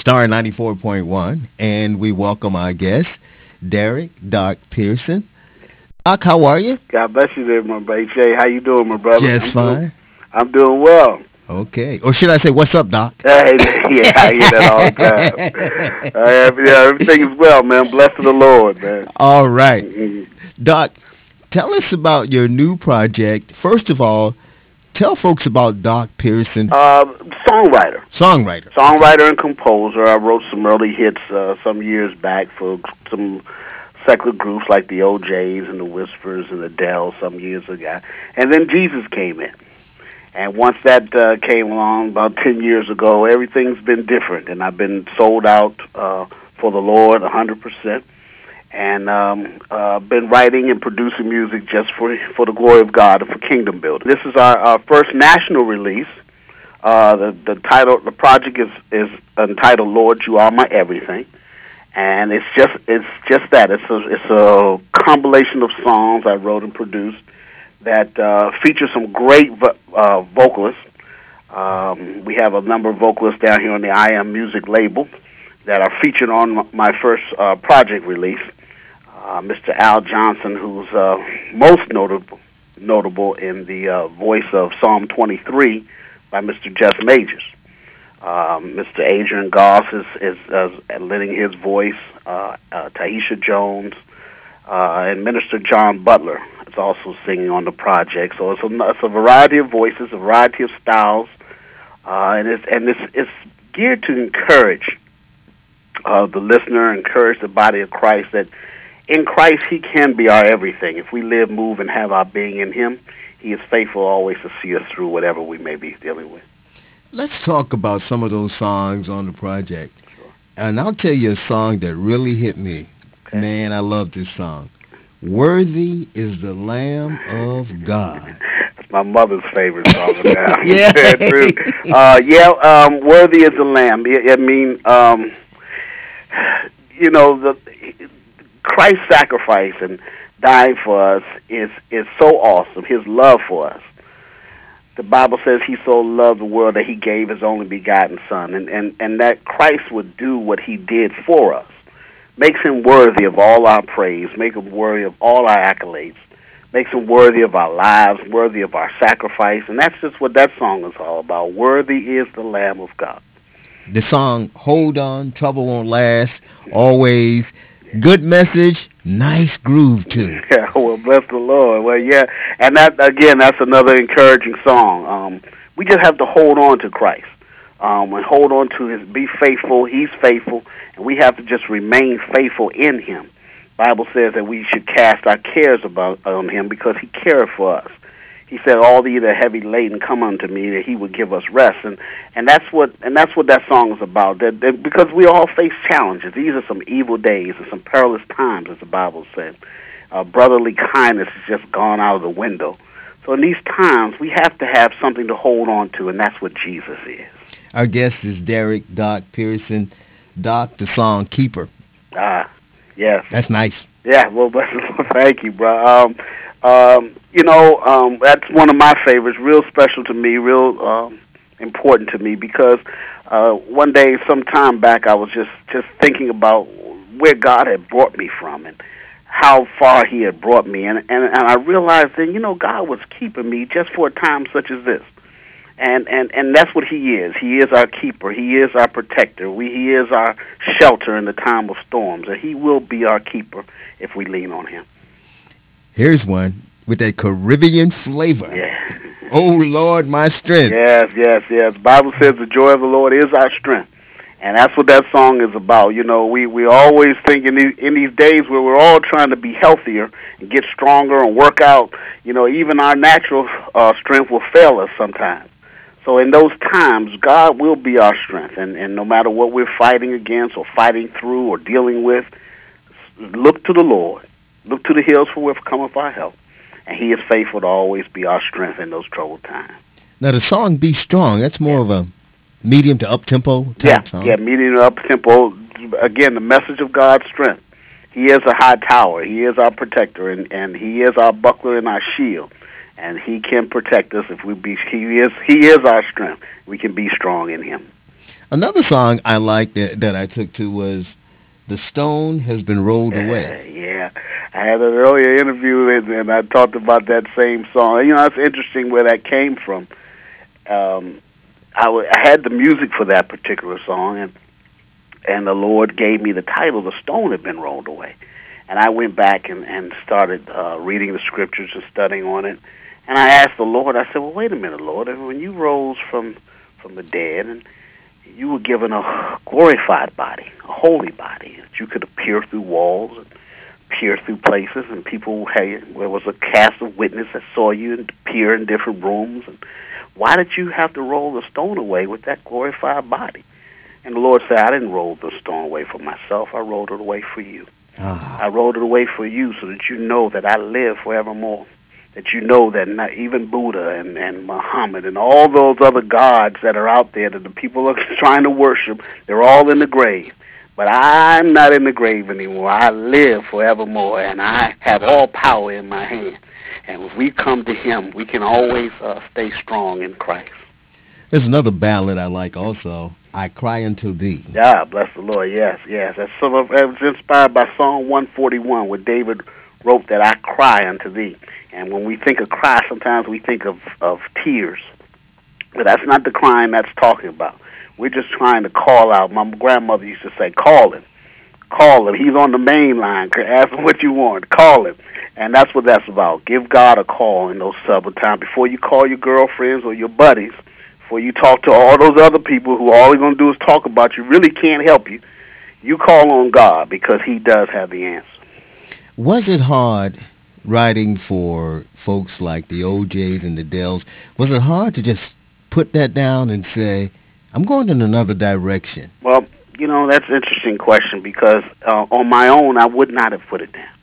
Star 94.1, and we welcome our guest, Derek Doc Pearson. Doc, how are you? God bless you there, my brother. Jay, how you doing, my brother? Just fine. I'm doing well. Okay. Or should I say, what's up, Doc? Hey, yeah, I hear that all the time. Yeah, everything is well, man. Blessed of the Lord, man. All right. Mhm. Doc, tell us about your new project. First of all, tell folks about Doc Pearson, Songwriter, songwriter. Okay. songwriter and composer. I wrote some early hits some years back for some secular groups like the OJs and the Whispers and the Dells some years ago, and then Jesus came in. And once that came along about 10 years ago, everything's been different. And I've been sold out for the Lord 100%. And been writing and producing music just for the glory of God and for kingdom building. This is our first national release. The title, the project is entitled "Lord, You Are My Everything," and it's just that. It's a compilation of songs I wrote and produced that feature some great vocalists. We have a number of vocalists down here on the I Am Music label that are featured on my first project release. Mr. Al Johnson, who's most notable in the voice of Psalm 23 by Mr. Jeff Majors. Mr. Adrian Goss is lending his voice. Taisha Jones and Minister John Butler is also singing on the project. So it's a variety of voices, a variety of styles, and it's geared to encourage the listener, encourage the body of Christ that in Christ He can be our everything. If we live, move, and have our being in Him, He is faithful always to see us through whatever we may be dealing with. Let's talk about some of those songs on the project. And I'll tell you a song that really hit me. Okay. Man, I love this song. Worthy is the Lamb of God. It's my mother's favorite song now. Yeah. True. Worthy is the Lamb. I mean, the Christ's sacrifice and dying for us is so awesome. His love for us. The Bible says He so loved the world that He gave His only begotten Son, and that Christ would do what He did for us makes Him worthy of all our praise, make Him worthy of all our accolades, makes Him worthy of our lives, worthy of our sacrifice, and that's just what that song is all about. Worthy is the Lamb of God. The song, Hold On, Trouble Won't Last, Always, good message, nice groove too. Yeah, well, bless the Lord. Well, yeah, and that's another encouraging song. We just have to hold on to Christ, and hold on to be faithful. He's faithful, and we have to just remain faithful in Him. Bible says that we should cast our cares on Him because He cared for us. He said, "All ye that are heavy laden, come unto me, that He would give us rest." And that's what that song is about. That because we all face challenges. These are some evil days and some perilous times, as the Bible said. Brotherly kindness has just gone out of the window. So in these times, we have to have something to hold on to, and that's what Jesus is. Our guest is Derek Doc Pearson. Doc, the song Keeper. Yes. That's nice. Yeah, well, thank you, bro. That's one of my favorites, real special to me, real important to me, because one day, some time back, I was just thinking about where God had brought me from and how far He had brought me. And I realized then, God was keeping me just for a time such as this. And that's what He is. He is our keeper. He is our protector. He is our shelter in the time of storms. And He will be our keeper if we lean on Him. Here's one with that Caribbean flavor. Yeah. Oh, Lord, my strength. Yes. The Bible says the joy of the Lord is our strength. And that's what that song is about. We always think in these days where we're all trying to be healthier and get stronger and work out, even our natural strength will fail us sometimes. So in those times, God will be our strength. And no matter what we're fighting against or fighting through or dealing with, look to the Lord. Look to the hills for where cometh our help. And He is faithful to always be our strength in those troubled times. Now, the song Be Strong, that's more of a medium to up-tempo type song. Yeah, medium to up-tempo. Again, the message of God's strength. He is a high tower. He is our protector, and He is our buckler and our shield. And He can protect us if we be. He is our strength. We can be strong in Him. Another song I liked that I took to was "The Stone Has Been Rolled Away." Yeah, I had an earlier interview and I talked about that same song. You know, it's interesting where that came from. Um, I had the music for that particular song, and the Lord gave me the title, "The Stone Had Been Rolled Away." And I went back and started reading the scriptures and studying on it. And I asked the Lord, I said, well, wait a minute, Lord, when you rose from the dead and you were given a glorified body, a holy body, that you could appear through walls and peer through places, and people, hey, there was a cast of witness that saw you and appear in different rooms. And why did you have to roll the stone away with that glorified body? And the Lord said, I didn't roll the stone away for myself. I rolled it away for you. I Ah, rolled it away for you so that you know that I live forevermore. That you know that not even Buddha and Muhammad and all those other gods that are out there that the people are trying to worship, they're all in the grave. But I'm not in the grave anymore. I live forevermore, and I have all power in my hand. And if we come to Him, we can always stay strong in Christ. there's another ballad I like also. "I Cry Unto Thee." Yeah, bless the Lord. Yes, yes. That's some of it was inspired by Psalm 141, where David wrote that I cry unto thee. And when we think of cry, sometimes we think of tears. But that's not the crying that's talking about. We're just trying to call out. My grandmother used to say, call him. Call him. He's on the main line. Ask him what you want. Call him. And that's what that's about. Give God a call in those troubled times. Before you call your girlfriends or your buddies, before you talk to all those other people who all they're going to do is talk about you, really can't help you, you call on God because He does have the answer. Was it hard writing for folks like the OJs and the Dells? Was it hard to just put that down and say, I'm going in another direction? Well, that's an interesting question because on my own, I would not have put it down.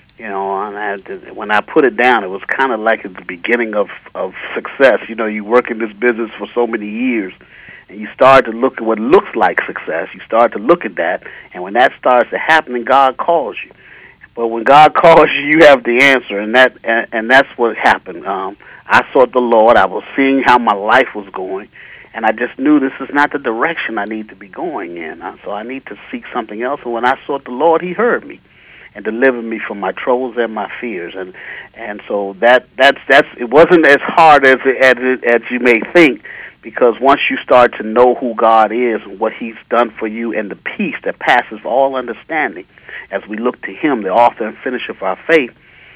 When I put it down, it was kind of like at the beginning of success. You work in this business for so many years, and you start to look at what looks like success. You start to look at that, and when that starts to happen, God calls you. But when God calls you, you have the answer, and that's what happened. I sought the Lord. I was seeing how my life was going, and I just knew this is not the direction I need to be going in. So I need to seek something else. And when I sought the Lord, He heard me and delivered me from my troubles and my fears. And so that's it wasn't as hard as you may think, because once you start to know who God is and what He's done for you and the peace that passes all understanding, as we look to Him, the author and finisher of our faith,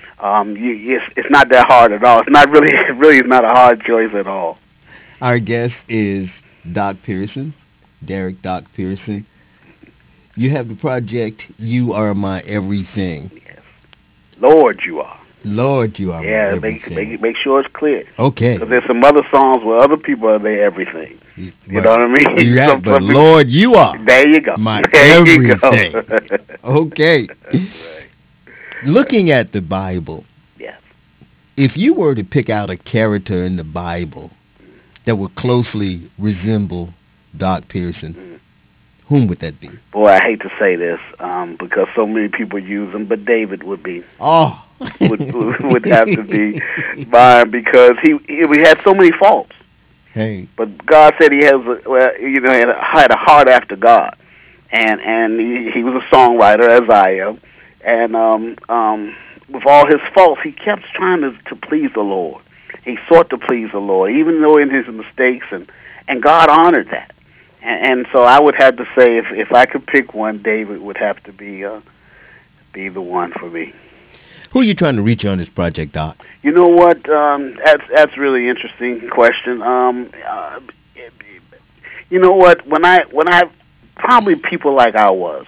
it's not that hard at all. It's not really, it really is not a hard choice at all. Our guest is Doc Pearson, Derek Doc Pearson. You have the project, You Are My Everything. Yes. Lord, you are. Lord, you are my Yeah, everything. make sure it's clear. Okay. Because there's some other songs where other people are their everything. You know But what I mean? you're right, but Some people, Lord, you are there you go. my There you go. everything. Okay. Right. Looking at the Bible, Yes. if you were to pick out a character in the Bible that would closely resemble Doc Pearson, whom would that be? Boy, I hate to say this because so many people use them, but David would be Oh. would have to be mine because he had so many faults. Hey. But God said he had a heart after God, and he was a songwriter as I am, and with all his faults, he kept trying to please the Lord. He sought to please the Lord, even though in his mistakes, and God honored that. And so I would have to say, if I could pick one, David would have to be the one for me. Who are you trying to reach on this project, Doc? You know what? That's really interesting question. You know what? When I probably people like I was,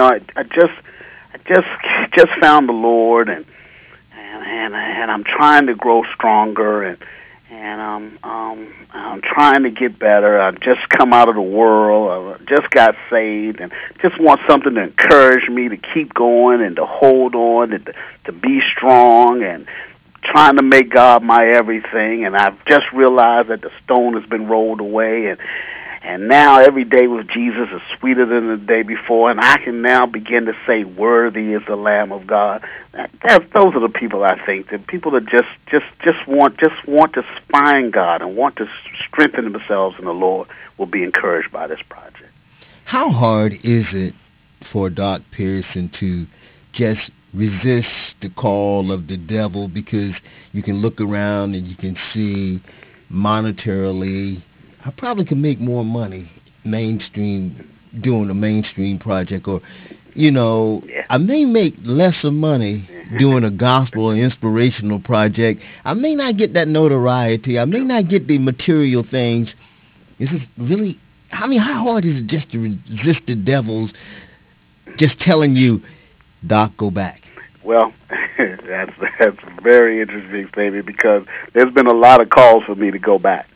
I just found the Lord, and I'm trying to grow stronger, and I'm trying to get better. I've just come out of the world. I just got saved, and just want something to encourage me to keep going and to hold on and to be strong, and trying to make God my everything. And I've just realized that the stone has been rolled away, And now every day with Jesus is sweeter than the day before, and I can now begin to say, "Worthy is the Lamb of God." Those are the people I think, the people that just want to find God and want to strengthen themselves in the Lord will be encouraged by this project. How hard is it for Doc Pearson to just resist the call of the devil, because you can look around and you can see monetarily, I probably could make more money mainstream doing a mainstream project, or Yeah. I may make lesser money doing a gospel or inspirational project. I may not get that notoriety. I may not get the material things. Is this really, I mean, how hard is it just to resist the devil's just telling you, Doc, go back? Well, that's a very interesting statement because there's been a lot of calls for me to go back,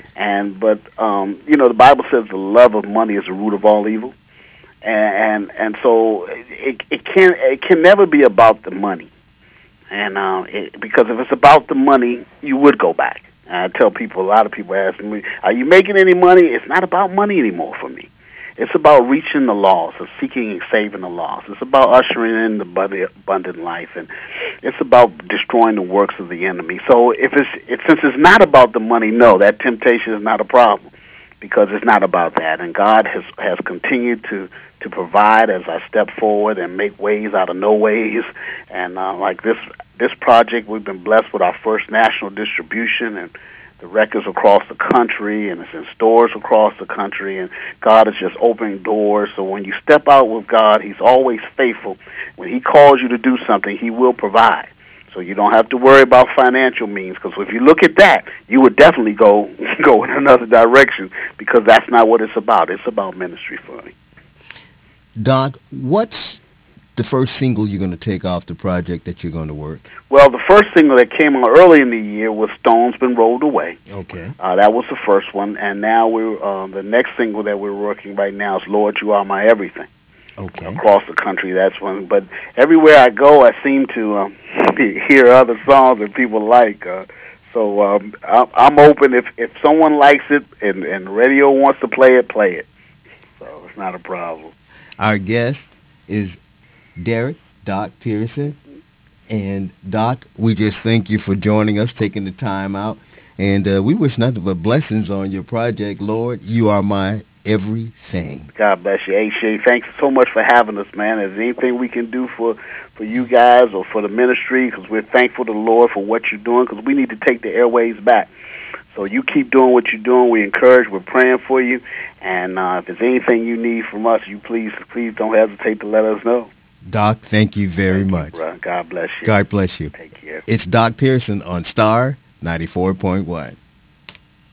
but the Bible says the love of money is the root of all evil, and so it can never be about the money, because if it's about the money, you would go back. And I tell people, a lot of people ask me, "Are you making any money?" It's not about money anymore for me. It's about reaching the lost, or seeking and saving the lost. It's about ushering in the abundant life, and it's about destroying the works of the enemy. So since it's not about the money, no, that temptation is not a problem, because it's not about that. And God has continued to provide as I step forward and make ways out of no ways. And like this project, we've been blessed with our first national distribution, and the records across the country, and it's in stores across the country, and God is just opening doors. So when you step out with God, He's always faithful. When He calls you to do something, He will provide. So you don't have to worry about financial means, because if you look at that, you would definitely go in another direction, because that's not what it's about. It's about ministry for me. Doc, what's the first single you're going to take off the project that you're going to work? Well, the first single that came out early in the year was "Stone's Been Rolled Away." Okay. That was the first one, and now the next single that we're working right now is "Lord, You Are My Everything." Okay. Across the country, that's one. But everywhere I go, I seem to hear other songs that people like. So I'm open. If someone likes it and the radio wants to play it, play it. So it's not a problem. Our guest is Derek Doc Pearson. And Doc, we just thank you for joining us, taking the time out. And we wish nothing but blessings on your project. Lord, you are my everything. God bless you. Hey, Shay, thanks so much for having us, man. Is there anything we can do for you guys or for the ministry? Because we're thankful to the Lord for what you're doing, because we need to take the airways back. So you keep doing what you're doing. We encourage. We're praying for you. And if there's anything you need from us, you please don't hesitate to let us know. Doc, thank you very much. God bless you. God bless you. Take care. It's Doc Pearson on Star 94.1.